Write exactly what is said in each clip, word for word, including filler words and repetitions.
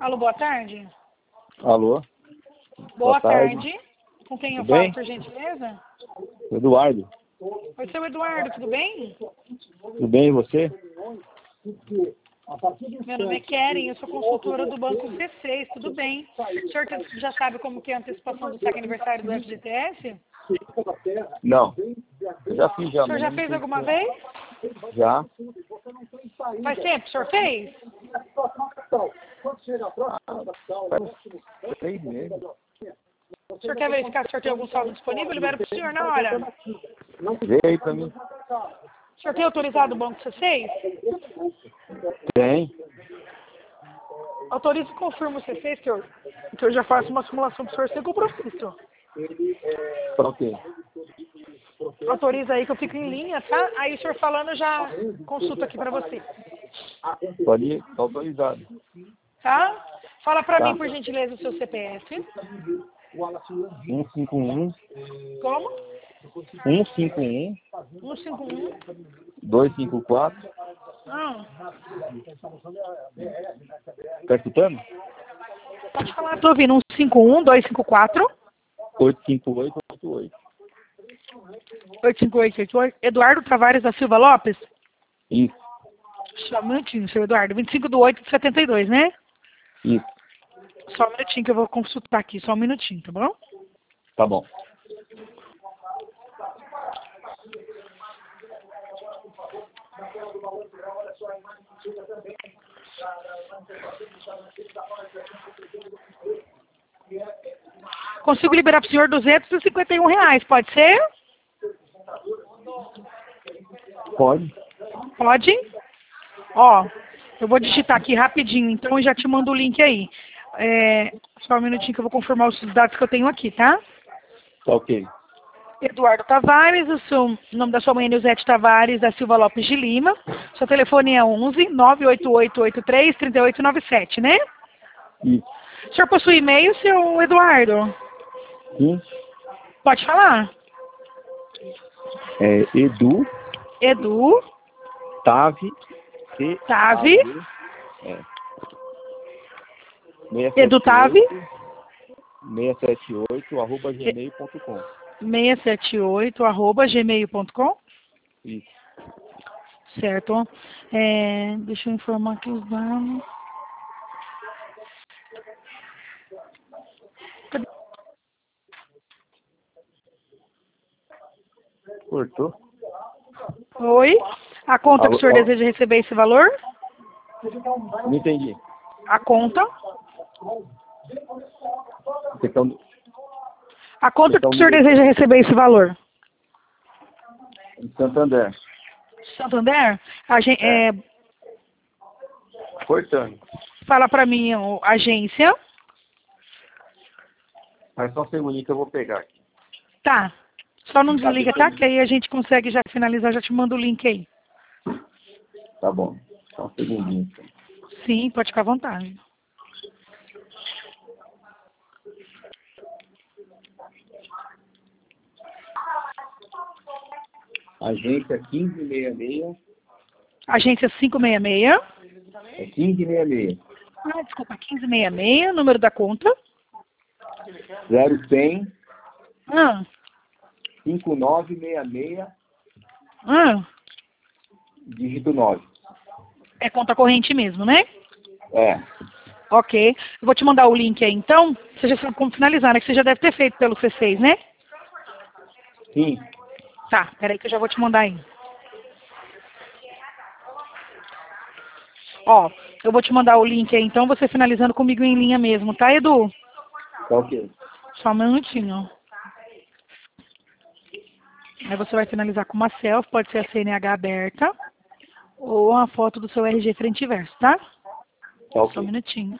Alô, boa tarde. Alô? Boa, Boa tarde. tarde. Com quem eu Tudo falo, bem? por gentileza? Eduardo, Oi, seu Eduardo, tudo bem? tudo bem e você? Meu nome é Keren, eu sou consultora do Banco C seis, tudo bem? O senhor já sabe como que é a antecipação do saque aniversário do F G T S? Não. Eu já fiz já, O senhor mas já não fez sei alguma se- vez? Já. Faz tempo que o senhor fez? Faz três meses. O senhor quer verificar se o senhor tem algum saldo disponível? Eu libero para o senhor na hora. Vê aí pra mim. O senhor tem autorizado o Banco C seis? Tem. Autoriza e confirma o C seis que eu, que eu já faço uma simulação para o senhor sem compromisso. Tá ok. Autoriza aí que eu fico em linha, tá? Aí o senhor falando eu já consulto aqui para você. Pode ir, tá autorizado. Tá? Fala para Tá. mim, por gentileza, o seu C P F. um cinco um, Como? um cinco um, um cinco um. dois cinco quatro. Ah, Tá escutando? pode falar, tô ouvindo. um cinco um, dois cinco quatro, oito cinco oito oito oito. oito cinco oito oito oito. Eduardo Tavares da Silva Lopes? Isso, Só um minutinho, seu Eduardo. vinte e cinco de oito de setenta e dois, né? isso. Só um minutinho que eu vou consultar aqui. Só um minutinho, tá bom? Tá bom. Consigo liberar para o senhor duzentos e cinquenta e um reais, pode ser? Pode? Pode? Ó, eu vou digitar aqui rapidinho, então eu já te mando o link aí. É, só um minutinho que eu vou confirmar os dados que eu tenho aqui, tá? Tá ok. Eduardo Tavares, o, seu, o nome da sua mãe é Nilzete Tavares da Silva Lopes de Lima. Seu telefone é onze, nove oito oito oito três, três oito nove sete, né? Isso. O senhor possui e-mail, seu Eduardo? Sim. Pode falar. É Edu, Edu, Tave, T A Tave, V, é. Edu Tave, seis sete oito, arroba gmail ponto com. seiscentos e setenta e oito, arroba gmail ponto com. Isso. Certo. É, deixa eu informar aqui os dados. Cortou? Oi? A conta que Alô, o senhor alô? deseja receber esse valor? Não entendi. A conta? Questão, A conta que questão o senhor do deseja receber esse valor? de Santander. Santander? A gen- É. é, Cortando. fala pra mim, ó, agência. Mas só um segundinho que eu vou pegar aqui. Tá. Só não Tá desliga, tá? deixando. Que aí a gente consegue já finalizar, já te mando o link aí. Tá bom. Só um segundinho. Então. Sim, pode ficar à vontade. Agência quinze sessenta e seis. Agência quinhentos e sessenta e seis. É quinze sessenta e seis. Ah, desculpa, quinhentos e sessenta e seis, número da conta. zero cem, Ah, cinco nove seis seis, ah, dígito nove. é conta corrente mesmo, né? É. Ok. Eu vou te mandar o link aí, então. Você já sabe como finalizar, né? Que você já deve ter feito pelo C seis, né? Sim. Tá, peraí que eu já vou te mandar aí. Ó, eu vou te mandar o link aí, então, você finalizando comigo em linha mesmo, tá, Edu? Tá ok. Só um minutinho. Aí você vai finalizar com uma selfie, pode ser a C N H aberta, ou uma foto do seu R G frente e verso, tá? Tá Só um ok. minutinho.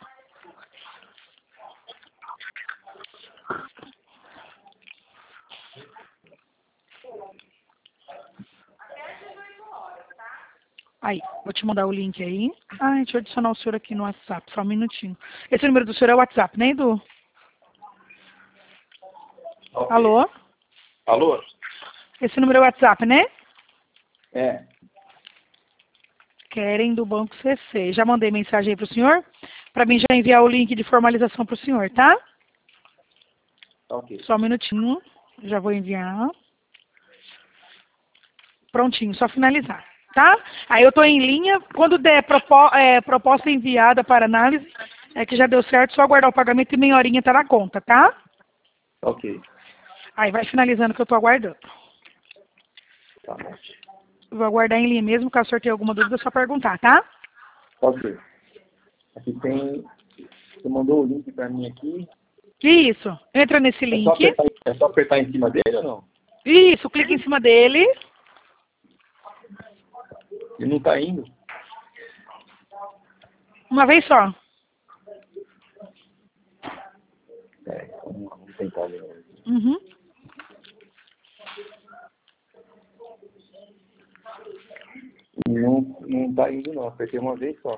Aí, vou te mandar o link aí. Ah, deixa eu adicionar o senhor aqui no WhatsApp, só um minutinho. Esse número do senhor é o WhatsApp, né, Edu? Ok. Alô? Alô? Esse número é o WhatsApp, né? É. querem do Banco C C. Já mandei mensagem aí para o senhor, para mim já enviar o link de formalização para o senhor, tá? Ok. Só um minutinho, já vou enviar. Prontinho, só finalizar, tá? Aí eu estou em linha, quando der propo é, proposta enviada para análise, é que já deu certo, só aguardar o pagamento e meia horinha está na conta, tá? Ok. Aí vai finalizando que eu estou aguardando. Tá bom. Vou aguardar em linha mesmo, caso o senhor tenha alguma dúvida, é só perguntar, tá? Ok. Aqui tem... Você mandou o link para mim aqui. Isso, entra nesse É só, link. apertar, é só apertar em cima dele ou não? Isso, clica em cima dele. Ele não está indo? Uma vez só. É, vamos, vamos tentar ver. Uhum. Não, não está indo não, apertei uma vez só.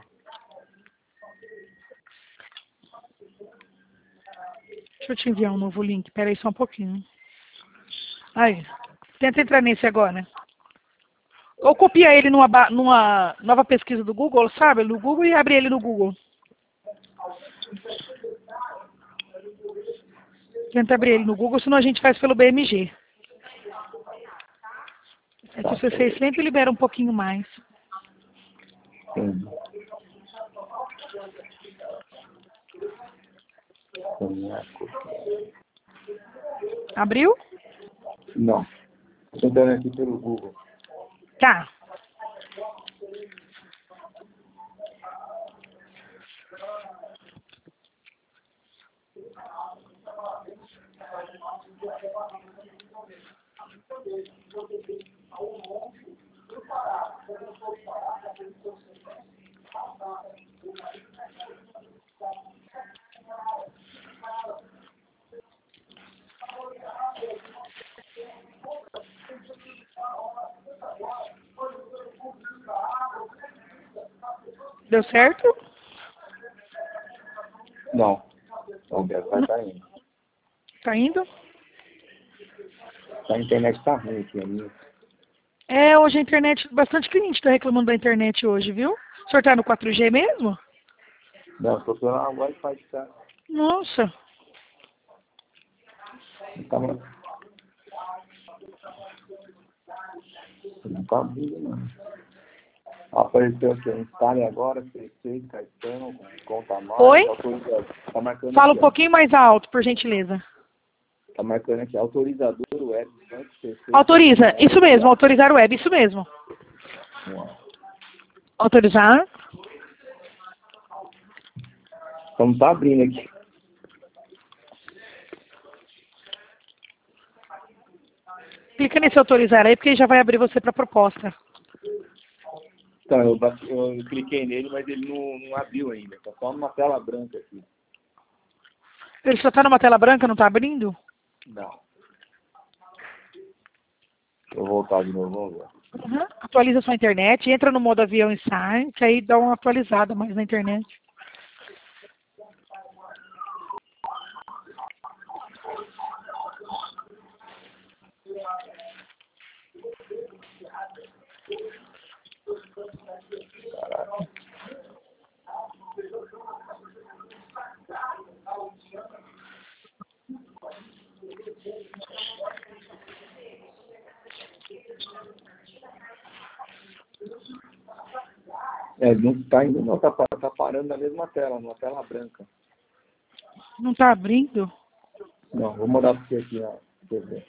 Deixa eu te enviar um novo link, peraí só um pouquinho. Aí, tenta entrar nesse agora. Ou copia ele numa, ba- numa nova pesquisa do Google, sabe? No Google e abre ele no Google. Tenta abrir ele no Google, senão a gente faz pelo B M G. É que o C C sempre libera um pouquinho mais. Entendi. Abriu? Não. Estou tentando aqui pelo Google. Tá. Deu certo? Não. O Beto vai estar indo. Tá indo? A internet está ruim aqui, a minha. É, hoje a internet, bastante cliente está reclamando da internet hoje, viu? O senhor tá no quatro G mesmo? Não, estou pela Wi-Fi de cá. Nossa. Não tá, não tá abrindo, não. Apareceu aqui, instale agora, prefeito, Caetano, conta mais, Oi? autorizador. Tá marcando Fala um aqui, ó. pouquinho mais alto, por gentileza. Tá marcando aqui, autorizador web, banco, prefeito. Autoriza. Isso mesmo, autorizar o web, isso mesmo. Autorizar. Então tá abrindo aqui. Clica nesse autorizar aí, porque já vai abrir você para a proposta. Então, eu, bati- eu cliquei nele, mas ele não, não abriu ainda. Tá só numa tela branca aqui. Ele só está numa tela branca, não está abrindo? Não. Vou voltar de novo, vamos ver. Uhum. Atualiza sua internet, entra no modo avião e sai, que aí dá uma atualizada mais na internet. Caraca. É, não tá indo não, tá, pa- tá parando na mesma tela, numa tela branca. Não está abrindo? Não, vou mandar pra você aqui na T V.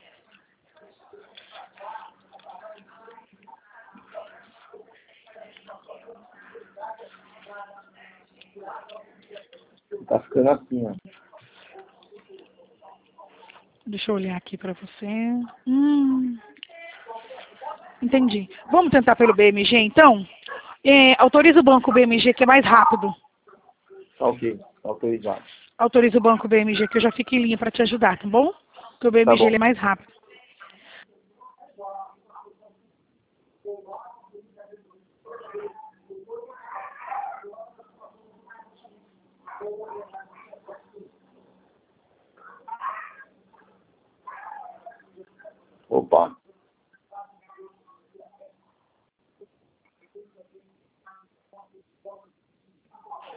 Tá ficando assim, ó. Deixa eu olhar aqui para você. Hum, entendi. Vamos tentar pelo B M G, então? É, autoriza o banco B M G, que é mais rápido. Tá ok, tá autorizado. Autoriza o banco B M G, que eu já fico em linha para te ajudar, tá bom? Porque o Tá B M G ele bom. é mais rápido. Opa.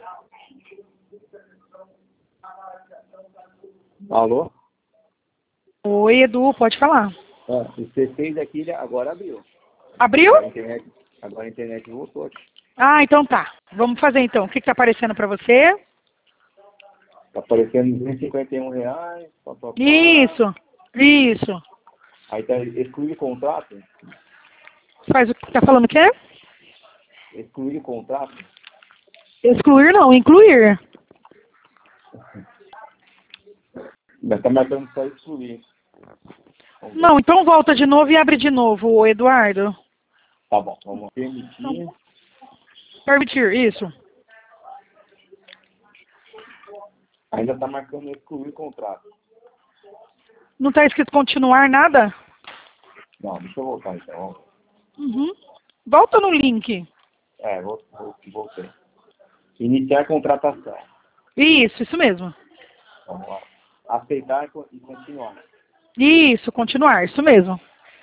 Alô? Oi, Edu, pode falar. Ó, você fez aqui, ele agora abriu. Abriu? Agora a internet, agora a internet voltou aqui. Ah, então tá. Vamos fazer então. O que está aparecendo para você? Tá aparecendo duzentos e cinquenta e um reais. Pá, pá, pá. Isso, isso. Aí tá excluir contrato. Faz o que tá falando o quê? Excluir contrato. Excluir não, incluir. Mas tá marcando só excluir. Vamos ver. Não, então volta de novo e abre de novo, ô Eduardo. Tá bom, vamos permitir. Permitir, isso. Ainda tá marcando excluir contrato. Não está escrito continuar nada? Não, deixa eu voltar então. Uhum. Volta no link. É, vou, vou, voltei. Iniciar contratação. Isso, isso mesmo. Vamos lá. Aceitar e co- e continuar. Isso, continuar, isso mesmo.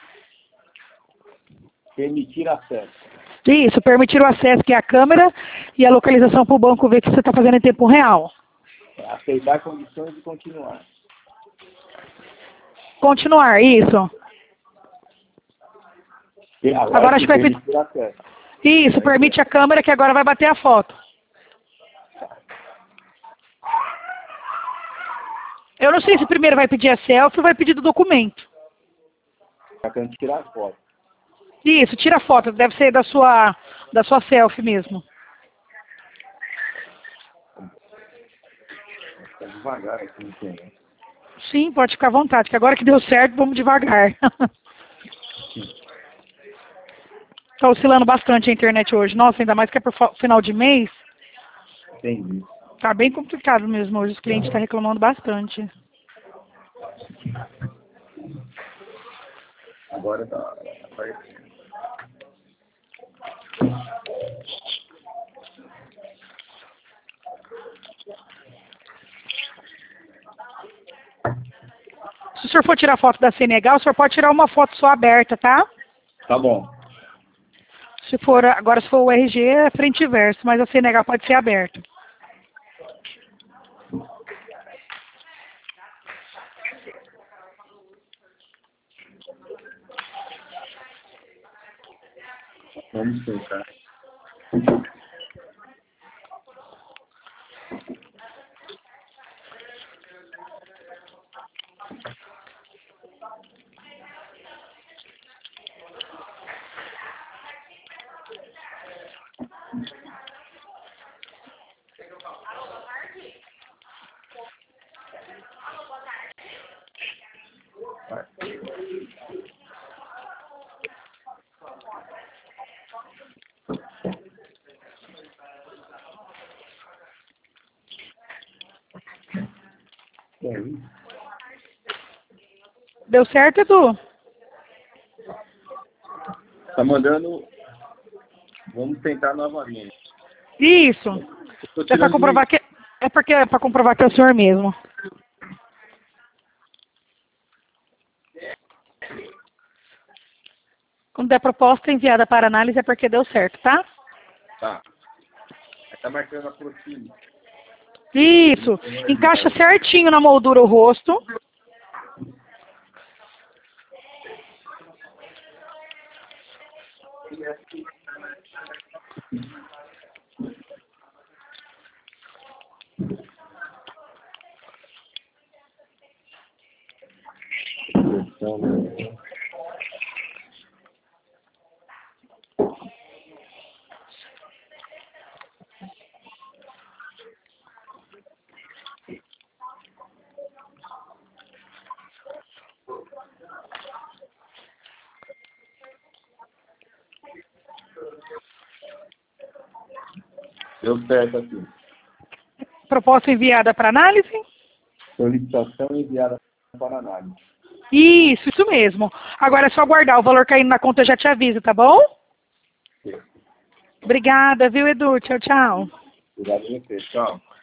Permitir acesso. Isso, permitir o acesso que é a câmera e a localização para o banco ver que você está fazendo em tempo real. É, aceitar condições de continuar. Continuar, isso. E Agora acho que vai pedir. permitir acesso. Isso, permite a câmera que agora vai bater a foto. Eu não sei se primeiro vai pedir a selfie ou vai pedir do documento. Tá querendo tirar as fotos. Isso, tira a foto, deve ser da sua, da sua selfie mesmo. Tá devagar aqui no tempo. Sim, pode ficar à vontade, que agora que deu certo, vamos devagar. Tá oscilando bastante a internet hoje. Nossa, ainda mais que é por fa- final de mês. Entendi. Tá bem complicado mesmo hoje, os clientes estão reclamando bastante. Agora tá. Aparecendo. Se o senhor for tirar foto da Senegal, o senhor pode tirar uma foto só aberta, tá? Tá bom. Se for, agora se for o R G, é frente e verso, mas a Senegal pode ser aberta. Vamos tentar. Vai. E aí? Deu certo, Edu? Tá mandando. Vamos tentar novamente. Isso. Tô É para tirando comprovar que é porque é para comprovar que é o senhor mesmo. Quando der proposta enviada para análise é porque deu certo, tá? Tá. Tá marcando a proxima. Isso. Encaixa certinho na moldura o rosto. Deu certo aqui. Proposta enviada para análise. Solicitação enviada para análise. Isso, isso mesmo. Agora é só aguardar. O valor caindo na conta eu já te aviso, tá bom? Sim. Obrigada, viu, Edu? Tchau, tchau. Obrigado a você. Tchau.